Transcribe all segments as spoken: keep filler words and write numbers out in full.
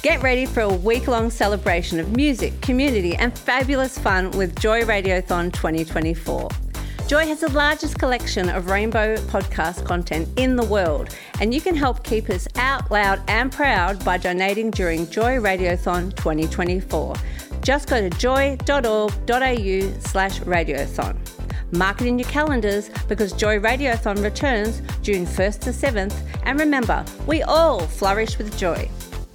Get ready for a week-long celebration of music, community and fabulous fun with Joy Radiothon twenty twenty-four. Joy has the largest collection of rainbow podcast content in the world, and you can help keep us out loud and proud by donating during Joy Radiothon twenty twenty-four. Just go to joy.org.au slash radiothon. Mark it in your calendars because Joy Radiothon returns June first to seventh, and remember, we all flourish with joy.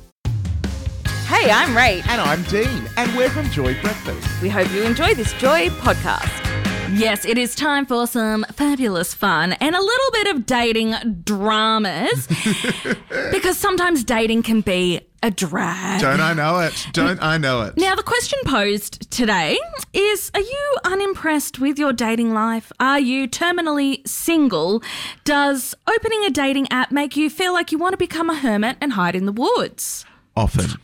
Hey, I'm Rach. And I'm Dean, and we're from Joy Breakfast. We hope you enjoy this Joy podcast. Yes, it is time for some fabulous fun and a little bit of dating dramas because sometimes dating can be a drag. Don't I know it? Don't I know it? Now, the question posed today is, are you unimpressed with your dating life? Are you terminally single? Does opening a dating app make you feel like you want to become a hermit and hide in the woods? Often.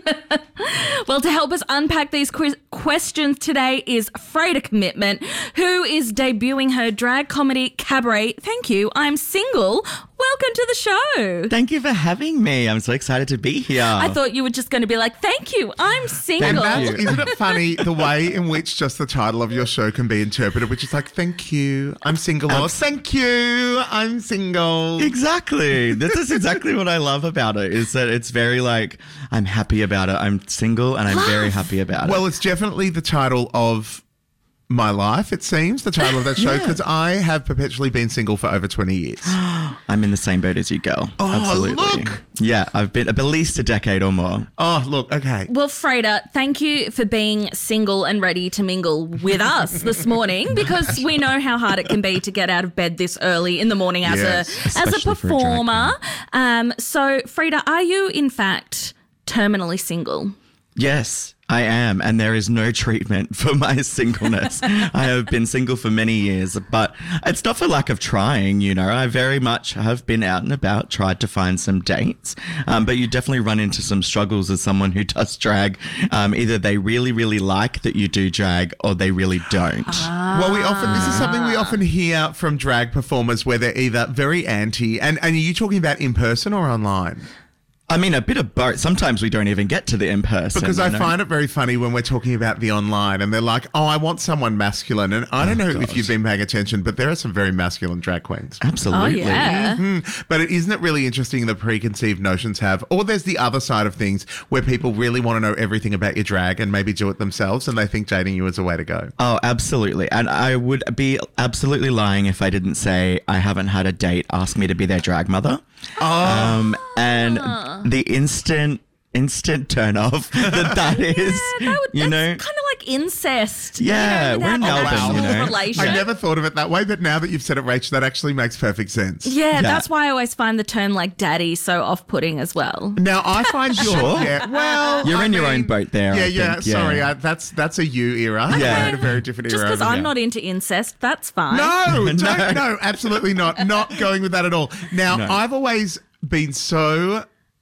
Well, to help us unpack these que- questions today is Freda Commitment, who is debuting her drag comedy cabaret. Thank you, I'm Single. Welcome to the show. Thank you for having me. I'm so excited to be here. I thought you were just going to be like, thank you, I'm single. That's, isn't it funny the way in which just the title of your show can be interpreted, which is like, thank you, I'm single, or thank you, I'm single. Exactly. This is exactly what I love about it, is that it's very like, I'm happy about it. I'm single and I'm Love. very happy about it. Well, it's definitely the title of my life, it seems, the title of that show, because yeah. I have perpetually been single for over twenty years. I'm in the same boat as you, girl. Oh, absolutely. Look. Yeah, I've been at least a decade or more. Oh, look, okay. Well, Freda, thank you for being single and ready to mingle with us this morning, because we know how hard it can be to get out of bed this early in the morning as yes. a as a Especially for a drag performer. Um, so, Freda, are you in fact terminally single? Yes, I am, and there is no treatment for my singleness. I have been single for many years, but it's not for lack of trying, you know. I very much have been out and about, tried to find some dates, um, but you definitely run into some struggles as someone who does drag. Um, either they really, really like that you do drag or they really don't. Ah. Well, we often, this is something we often hear from drag performers where they're either very anti, and, and are you talking about in person or online? I mean, a bit of both. Sometimes we don't even get to the in-person. Because I you know? find it very funny when we're talking about the online and they're like, oh, I want someone masculine. And I don't Oh, know God. if you've been paying attention, but there are some very masculine drag queens. Absolutely. Oh, yeah. Mm-hmm. But it isn't it really interesting the preconceived notions have? Or there's the other side of things where people really want to know everything about your drag and maybe do it themselves, and they think dating you is a way to go. Oh, absolutely. And I would be absolutely lying if I didn't say I haven't had a date ask me to be their drag mother. Oh. Um, and the instant, instant turn off that that is, Yeah, that would, you that's know. kind of like incest. Yeah, you know, we're in without Melbourne, actual you know. relation. I never thought of it that way, but now that you've said it, Rach, that actually makes perfect sense. Yeah, that's why I always find the term like daddy so off-putting as well. Now, I find your... Sure. Yeah, well, You're I in your mean, own boat there, Yeah, I yeah, think, yeah. sorry. I, that's that's a you era. Yeah. We're in a very different Just era. because over I'm here. not into incest, that's fine. No, No. don't, no, absolutely not. Not going with that at all. Now, No. I've always been so...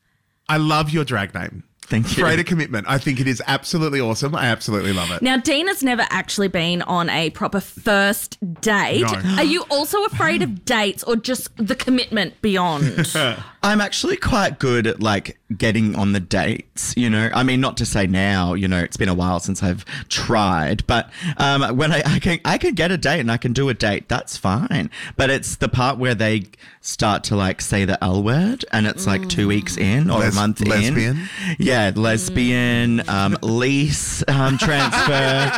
I love your drag name. Thank you. Freda Commitment. I think it is absolutely awesome. I absolutely love it. Now, Dina's never actually been on a proper first date. No. Are you also afraid of dates or just the commitment beyond? I'm actually quite good at like getting on the dates, you know. I mean, not to say now, you know, it's been a while since I've tried, but um, when I, I can I can get a date and I can do a date, that's fine. But it's the part where they start to like say the L word and it's like two weeks in or Les- a month lesbian? in. Yeah, lesbian, um, lease, um, transfer,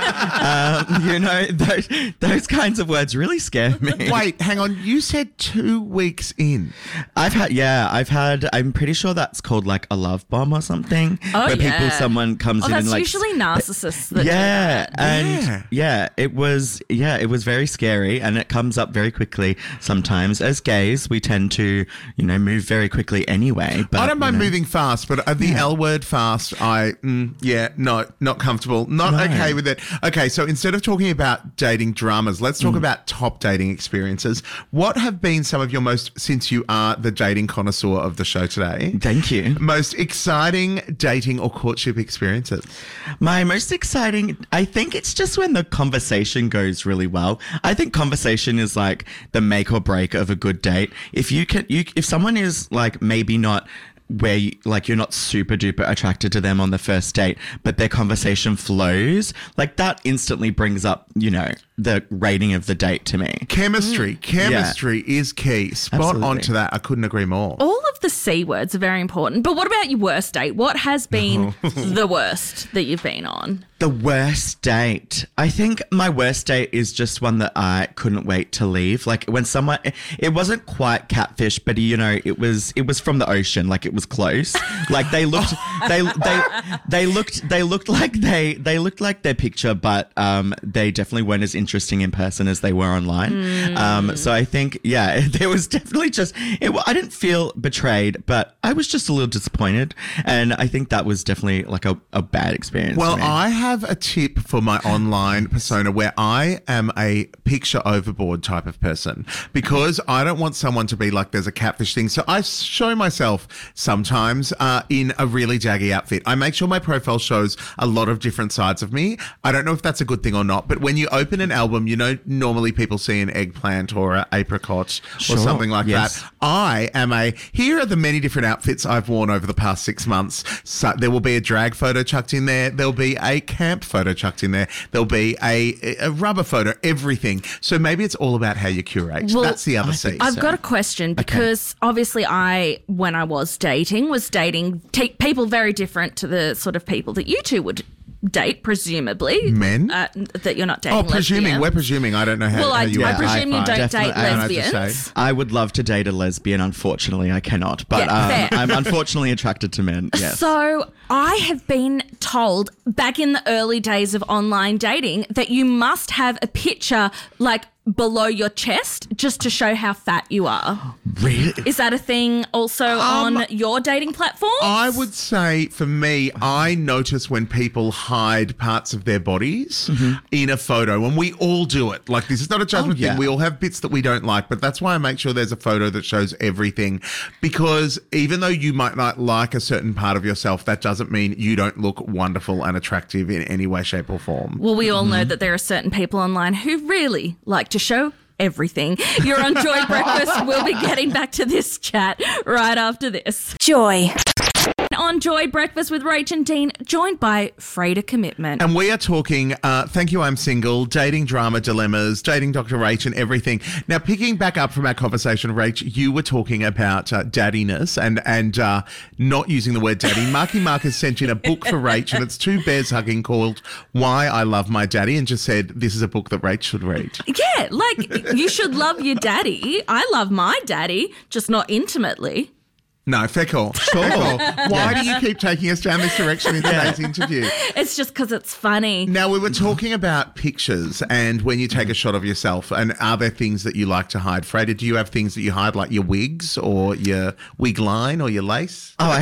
um, you know, those, those kinds of words really scare me. Wait, hang on. You said two weeks in. I've had, yeah, I've had, I'm pretty sure that's called like a love bomb or something. Oh, where yeah. people, someone comes Oh, in that's and like. usually narcissists that do Yeah, that. and Yeah. yeah. it was, yeah, it was very scary and it comes up very quickly sometimes. As gays, we tend to, you know, move very quickly anyway. But, I don't mind you know. moving fast, but uh, the L word fast, I, mm, yeah, no, not comfortable. Not No. okay with it. Okay, so instead of talking about dating dramas, let's talk about top dating experiences. What have been some of your most, since you are the dating connoisseur of the show today, Thank you. most exciting dating or courtship experiences? My most exciting, I think it's just when the conversation goes really well. I think conversation is like the make or break of a good date. If you can, you, if someone is like maybe not where you, like you're not super duper attracted to them on the first date, but their conversation flows, like that instantly brings up, you know, the rating of the date to me. Chemistry. Chemistry yeah. is key. Spot Absolutely. on to that. I couldn't agree more. All of the C words are very important. But what about your worst date? What has been the worst that you've been on? The worst date. I think my worst date is just one that I couldn't wait to leave. Like when someone, it wasn't quite catfish, but you know, it was, it was from the ocean. Like it was close. Like they looked, they, they, they looked, they looked like they, they looked like their picture, but um, they definitely weren't as interesting in person as they were online. Mm. Um, so I think, yeah, there was definitely just, it, I didn't feel betrayed, but I was just a little disappointed. And I think that was definitely like a, a bad experience. Well, for me. I have a tip for my online persona where I am a picture overboard type of person because I don't want someone to be like there's a catfish thing. So I show myself sometimes uh, in a really jaggy outfit. I make sure my profile shows a lot of different sides of me. I don't know if that's a good thing or not, but when you open an album, you know, normally people see an eggplant or an apricot Sure. or something like Yes. that. I am a, here are the many different outfits I've worn over the past six months. So there will be a drag photo chucked in there. There'll be a camp photo chucked in there. There'll be a, a rubber photo, everything. So maybe it's all about how you curate. Well, That's the other C. I've so. got a question because obviously I, when I was dating, was dating t- people very different to the sort of people that you two would date, presumably. Men? Uh, that you're not dating Oh, presuming. lesbians. We're presuming. I don't know how, Well, how I, you I are. presume you High don't five. date Definitely, I don't have to say. lesbians. I would love to date a lesbian. Unfortunately, I cannot. But Yeah, um, fair. I'm unfortunately attracted to men. Yes. So I have been told back in the early days of online dating that you must have a picture like below your chest just to show how fat you are. Really? Is that a thing also Um, on your dating platform? I would say for me, I notice when people hide parts of their bodies Mm-hmm. in a photo, and we all do it. Like, this is not a judgment Oh, yeah. thing. We all have bits that we don't like, but that's why I make sure there's a photo that shows everything. Because even though you might not like a certain part of yourself, that doesn't mean you don't look wonderful and attractive in any way, shape, or form. Well, we all Mm-hmm. know that there are certain people online who really like to show everything. You're on Joy Breakfast. We'll be getting back to this chat right after this. Joy. On Joy Breakfast with Rach and Dean, joined by Freda Commitment. And we are talking, uh, thank you, I'm single, dating drama dilemmas, dating Doctor Rach and everything. Now, picking back up from our conversation, Rach, you were talking about uh, daddiness and, and uh, not using the word daddy. Marky Mark has sent in a book for Rach and it's two bears hugging called Why I Love My Daddy and just said this is a book that Rach should read. Yeah, like you should love your daddy. I love my daddy, just not intimately. No, fair call. Fair call. Why do you keep taking us down this direction in today's interview? It's just because it's funny. Now, we were talking about pictures and when you take a shot of yourself, and are there things that you like to hide? Freda, do you have things that you hide, like your wigs or your wig line or your lace? Oh, I,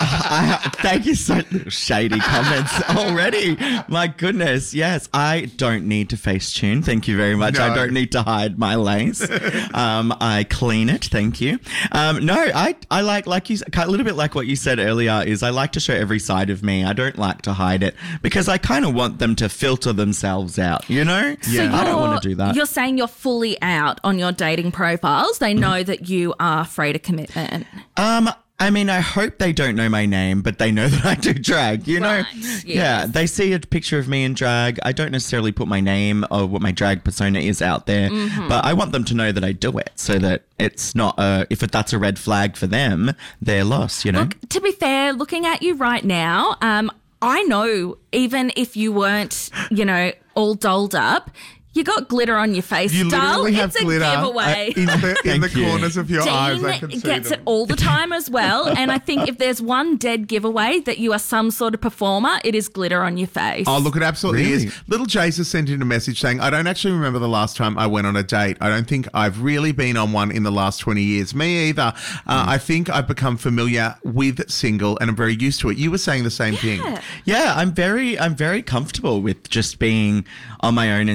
I, I, thank you so shady comments already. My goodness, yes, I don't need to Facetune. Thank you very much. No. I don't need to hide my lace. Um, I clean it. Thank you. Um, no, I, I like like you a little bit like what you said earlier. Is I like to show every side of me. I don't like to hide it because I kind of want them to filter themselves out. You know? Yeah. I don't You're- want to do that. You're saying you're fully out on your dating profiles. They know that you are afraid of commitment. Um, I mean, I hope they don't know my name, but they know that I do drag, you know? Right, yes. Yeah, they see a picture of me in drag. I don't necessarily put my name or what my drag persona is out there, Mm-hmm. but I want them to know that I do it so that it's not, a, if that's a red flag for them, they're lost, you know? Look, to be fair, looking at you right now, um, I know even if you weren't, you know, all dolled up, you got glitter on your face, You doll. literally have It's a glitter uh, giveaway. in the, in the Thank you. corners of your eyes. I Dean can see gets them. it all the time as well. And I think if there's one dead giveaway that you are some sort of performer, it is glitter on your face. Oh, look, it absolutely Really? is. Little Jace has sent in a message saying, I don't actually remember the last time I went on a date. I don't think I've really been on one in the last twenty years. Me either. Uh, I think I've become familiar with single and I'm very used to it. You were saying the same thing. Yeah, I'm very, I'm very comfortable with just being on my own and single.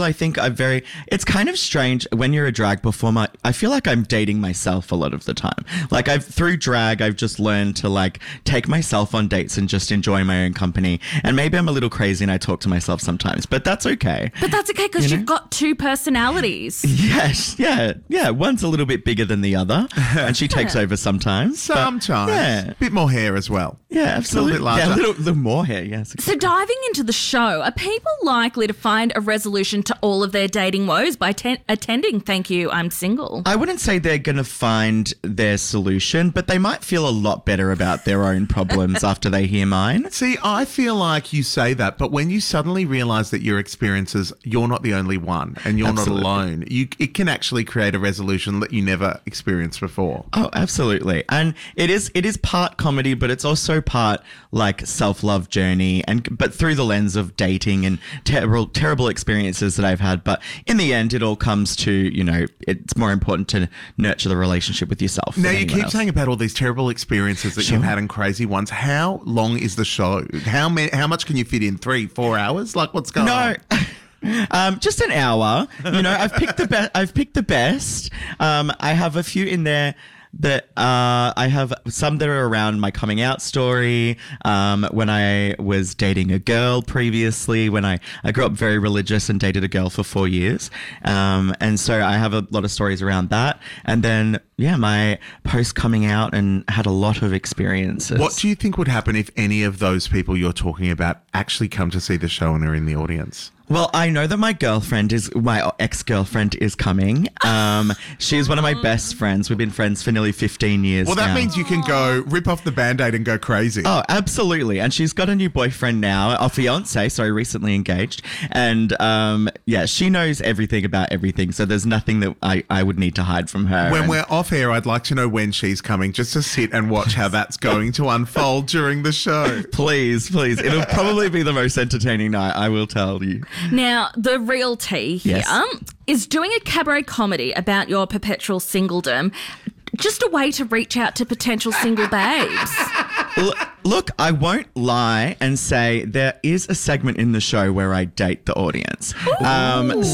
single, I think I'm very, it's kind of strange when you're a drag performer. I feel like I'm dating myself a lot of the time. Like I've, through drag, I've just learned to like take myself on dates and just enjoy my own company. And maybe I'm a little crazy and I talk to myself sometimes, but that's okay. But that's okay because You know? you've got two personalities. Yes, yeah, yeah. One's a little bit bigger than the other, and she takes over sometimes. but- Sometimes. yeah, Bit more hair as well. yeah, absolutely. bit larger. Yeah, a little, little more hair. Yes. So diving into the show, are people likely to find a resolution to all of their dating woes by ten- attending Thank You, I'm Single? I wouldn't say they're going to find their solution, but they might feel a lot better about their own problems after they hear mine. See, I feel like you say that, but when you suddenly realise that your experiences, you're not the only one and you're Absolutely. not alone, you it can actually create a resolution that you never experienced before. Oh, absolutely. And it is it is part comedy, but it's also part like self-love journey and but through the lens of dating and terrible terrible experiences that I've had. But in the end, it all comes to, you know, it's more important to nurture the relationship with yourself. Now, than you anyone keep else. saying about all these terrible experiences that Sure. you've had and crazy ones. How long is the show? How many, how much can you fit in? Three, four hours? Like, what's going No. on? Um, just an hour. You know, I've picked the best. I've picked the best. Um, I have a few in there that uh, I have some that are around my coming out story. Um, when I was dating a girl previously, when I, I grew up very religious and dated a girl for four years. Um, and so I have a lot of stories around that. And then, yeah, my post coming out and had a lot of experiences. What do you think would happen if any of those people you're talking about actually come to see the show and are in the audience? Well, I know that my girlfriend is, my ex-girlfriend is coming. Um, she's one of my best friends. We've been friends for nearly fifteen years Well, that now. means you can go rip off the Band-Aid and go crazy. Oh, absolutely. And she's got a new boyfriend now, a fiance, sorry, recently engaged. And um, yeah, she knows everything about everything. So there's nothing that I, I would need to hide from her. When And- we're off air, I'd like to know when she's coming, just to sit and watch how that's going to unfold during the show. Please, please. It'll probably be the most entertaining night, I will tell you. Now, the real tea here is Yes. doing a cabaret comedy about your perpetual singledom. Just a way to reach out to potential single babes. L- Look, I won't lie and say there is a segment in the show where I date the audience. Um,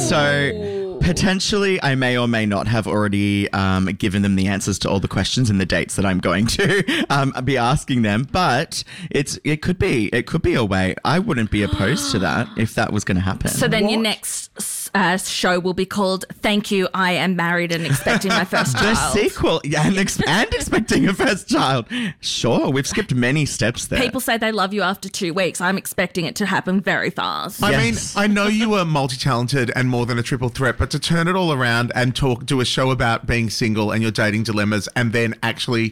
so potentially I may or may not have already um, given them the answers to all the questions and the dates that I'm going to um, be asking them. But it's it could be it could be a way. I wouldn't be opposed to that if that was going to happen. So then your What? next uh, show will be called Thank You, I Am Married and Expecting My First the Child. sequel, yeah, and, ex- and expecting a first child. Sure, we've skipped many steps there. People say they love you after two weeks. I'm expecting it to happen very fast. I Yes. mean, I know you were multi-talented and more than a triple threat, but to turn it all around and talk, do a show about being single and your dating dilemmas, and then actually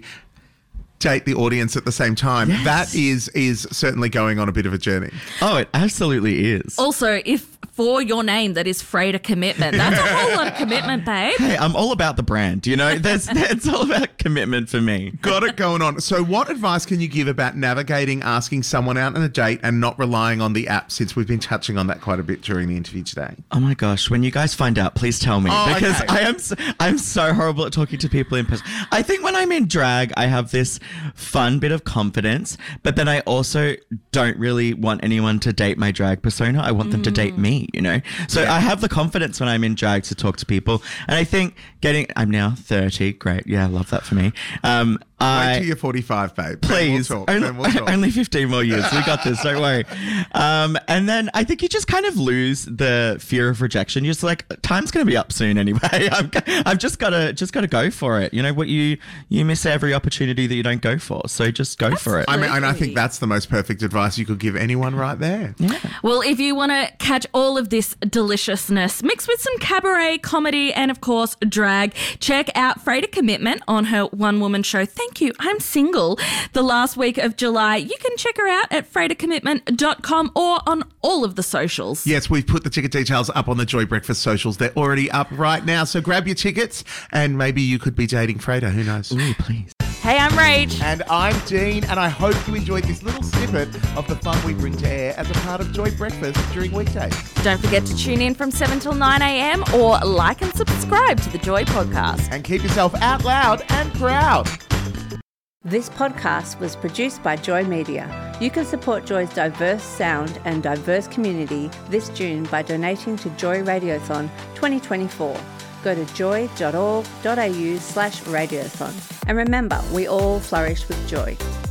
date the audience at the same time, Yes. that is is certainly going on a bit of a journey. Oh, it absolutely is. Also, if for your name that is Freda Commitment, that's a whole lot of commitment, babe. Hey, I'm all about the brand. You know, there's it's all about commitment for me. Got it going on. So what advice can you give about navigating asking someone out on a date and not relying on the app, since we've been touching on that quite a bit during the interview today? Oh my gosh, when you guys find out, please tell me, Oh, because okay. I am so, I'm so horrible at talking to people in person. I think when I'm in drag, I have this fun bit of confidence, but then I also don't really want anyone to date my drag persona. I want them to date me, you know? So I have the confidence when I'm in drag to talk to people. And I think getting, I'm now thirty. Great. Yeah, I love that for me. Um, Wait I, till you're forty-five, babe. Please, Then we'll talk. only, Then we'll talk. only fifteen more years. We got this. Don't worry. Um, and then I think you just kind of lose the fear of rejection. You're just like, time's going to be up soon anyway. I've, I've just got to just got to go for it. You know what? You you miss every opportunity that you don't go for. So just go for it. I mean, and I Absolutely. think that's the most perfect advice you could give anyone right there. Well, if you want to catch all of this deliciousness mixed with some cabaret, comedy, and of course, drag, check out Freda Commitment on her one woman show, Thank You, I'm Single, the last week of July. You can check her out at freda commitment dot com or on all of the socials. Yes, we've put the ticket details up on the Joy Breakfast socials. They're already up right now. So grab your tickets and maybe you could be dating Freda. Who knows? Ooh, please. Hey, I'm Rach. And I'm Dean, and I hope you enjoyed this little snippet of the fun we bring to air as a part of Joy Breakfast during weekdays. Don't forget to tune in from seven till nine a.m. or like and subscribe to the Joy podcast. And keep yourself out loud and proud. This podcast was produced by Joy Media. You can support Joy's diverse sound and diverse community this June by donating to Joy Radiothon twenty twenty-four. Go to joy.org.au slash radiothon. And remember, we all flourish with joy.